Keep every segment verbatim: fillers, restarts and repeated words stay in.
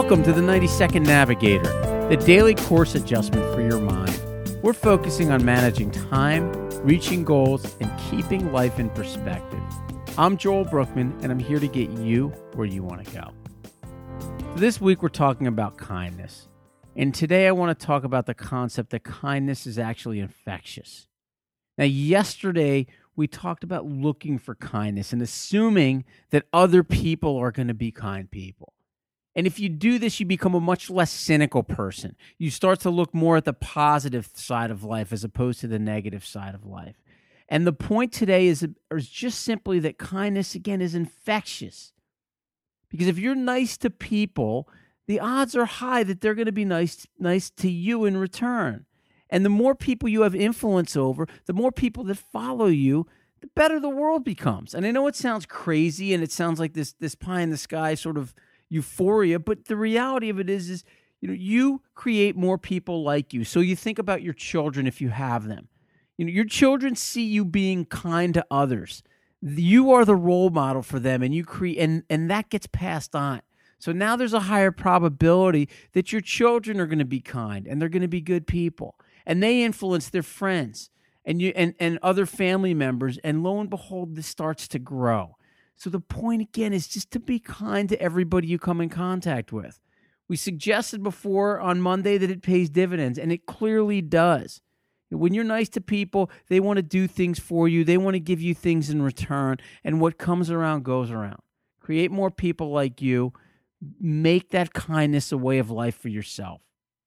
Welcome to the ninety second Navigator, the daily course adjustment for your mind. We're focusing on managing time, reaching goals, and keeping life in perspective. I'm Joel Brookman, and I'm here to get you where you want to go. This week, we're talking about kindness. And today, I want to talk about the concept that kindness is actually infectious. Now, yesterday, we talked about looking for kindness and assuming that other people are going to be kind people. And if you do this, you become a much less cynical person. You start to look more at the positive side of life as opposed to the negative side of life. And the point today is, is just simply that kindness, again, is infectious. Because if you're nice to people, the odds are high that they're going to be nice, nice to you in return. And the more people you have influence over, the more people that follow you, the better the world becomes. And I know it sounds crazy and it sounds like this, this pie in the sky sort of euphoria, but the reality of it is, is you know, you create more people like you. So you think about your children if you have them. You know, your children see you being kind to others. You are the role model for them, and you create, and, and that gets passed on. So now there's a higher probability that your children are going to be kind and they're going to be good people, and they influence their friends and you and, and other family members, and lo and behold, this starts to grow. So the point, again, is just to be kind to everybody you come in contact with. We suggested before on Monday that it pays dividends, and it clearly does. When you're nice to people, they want to do things for you. They want to give you things in return, and what comes around goes around. Create more people like you. Make that kindness a way of life for yourself.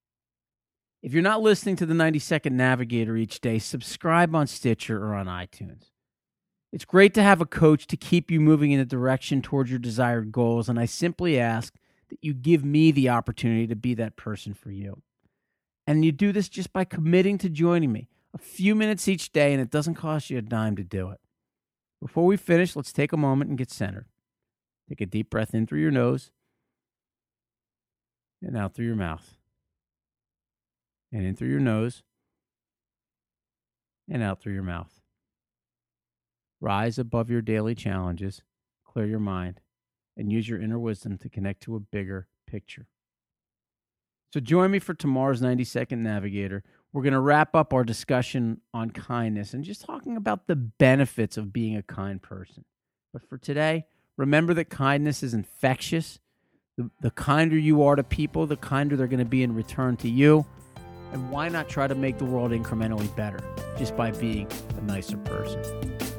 If you're not listening to the ninety second Navigator each day, subscribe on Stitcher or on iTunes. It's great to have a coach to keep you moving in a direction towards your desired goals, and I simply ask that you give me the opportunity to be that person for you. And you do this just by committing to joining me a few minutes each day, and it doesn't cost you a dime to do it. Before we finish, let's take a moment and get centered. Take a deep breath in through your nose and out through your mouth. And in through your nose and out through your mouth. Rise above your daily challenges, clear your mind, and use your inner wisdom to connect to a bigger picture. So join me for tomorrow's ninety second Navigator. We're going to wrap up our discussion on kindness and just talking about the benefits of being a kind person. But for today, remember that kindness is infectious. The, the kinder you are to people, the kinder they're going to be in return to you. And why not try to make the world incrementally better just by being a nicer person?